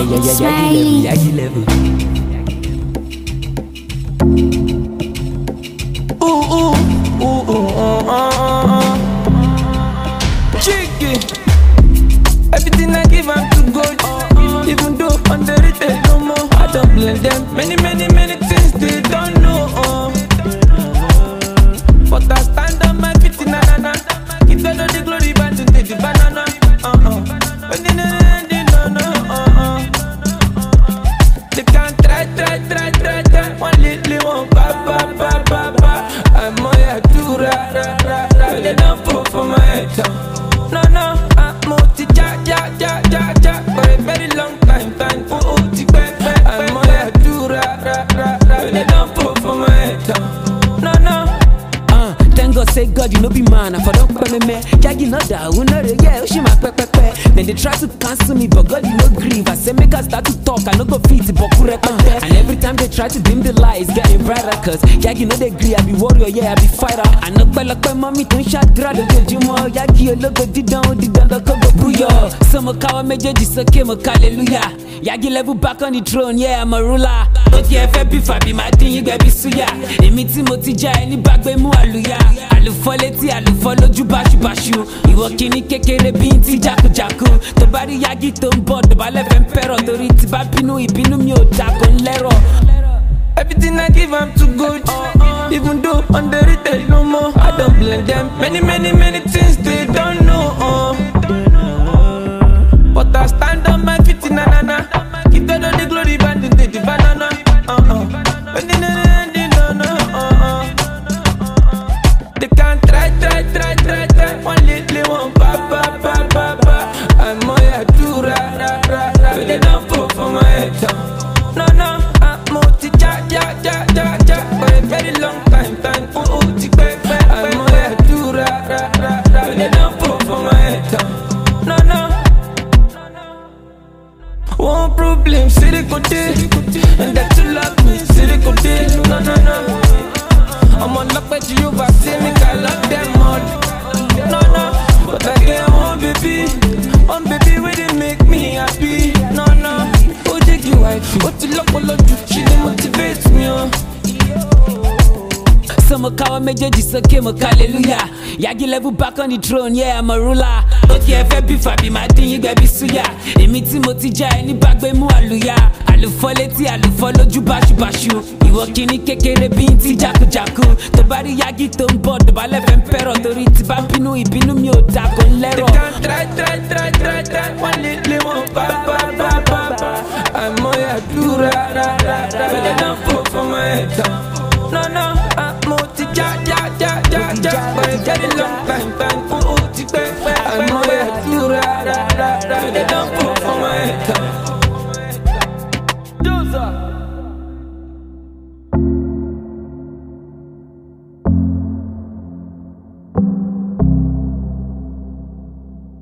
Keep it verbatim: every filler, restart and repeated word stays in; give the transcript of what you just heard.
yeah, yeah, Yagi level, Yagi level. Ooh, ooh, ooh, ooh, uh, uh, uh. Jiggy. Everything I give I'm too good. Even though underrated no more, I don't blame them. Many, many, many things they don't know. Uh. But I stand on my feet, na na na. Give them all the glory, but today the banana. Uh uh. When they no no uh uh. They can't try, try, try, try, try. One little one, ba ba ba ba ba. I'm on ya do ra ra ra ra. They don't put for my head. No no, I'm multi ja ja ja ja ja. For a very long time, time for multi back. I'm on ya do ra ra ra ra. They don't put for my head. No no. Thank God, say God, you know be man. I for don't call me man. Yagi not that, who know the yeah, she my pepe pepe. Then they try to cancel me, but God, you know grieve. I say make us start to talk, I no go fit, but uh, and every time they try to dim the light, it's getting brighter. Cause Yagi know they agree, I be warrior, yeah, I be fighter. I know by like my mommy don't shot drag the Jimo. Yagi a logo did down, did down the cover booyah. Some kawa major just came a hallelujah. Yagi level back on the throne, yeah, I'm a ruler. Okay, if I be fabi, my thing you gotta be suya. They meet Timothy Jai, any back by mu aluya. Àlùfọ́ létí àlùfọ́ lójú báṣubàṣu. Ìwọ kìíní kékeré bí n ti jákujàku. Tó bá rí Yagi tó ń bọ̀ dọ̀bálẹ̀ fẹ́ ń pẹ̀rọ̀. Torí tí bá bínú ìbínú mi ò dà kó ń lẹ́rọ̀. Everything I give I'm too good. Even though underrated no more, I don't blame them. Many, many, many things they don't know. Uh. But I stand on my feet, na na na. Give them all the glory, but they the banana. Uh uh. When they no no uh uh. They can't try, try, try, try, try. One little one, ba ba ba ba ba. I'm on ya do ra ra ra ra. They don't put for my head. No no, I'm multi ja ja ja ja ja. For a very long time, time for multi back back. I'm on ya do ra ra ra ra. They don't put for my head. No no. One problem, see they go there, and that you love me, see they go there. No no no. I'm on luck with you, but see me, I love them all. No, no, but I get one baby, one baby, where they make me happy. No, no, oh, take you wife, what you look, what you, she motivates me, oh. Some kawa major just came a hallelujah. Yagi level back on the throne, yeah, I'm a ruler. Okay, if I be fabi, my thing you gotta be suya. Emi Timothy Jai, any back by mu aluya. Àlùfọ́ létí àlùfọ́ lójú báṣubàṣu. Ìwọ kìíní kékeré bí n ti jákujàku. Tó bá rí Yagi tó ń bọ̀ dọ̀bálẹ̀ fẹ́ ń pẹ̀rọ̀. Torí tí bá bínú ìbínú mi ò dà kó ń lẹ́rọ̀. They can't try, try, try, try, try. One little one, ba ba ba ba ba. I'm on ya do ra ra ra ra. They don't put for my head. No no, I'm multi ja ja ja ja ja. For a very long time, time.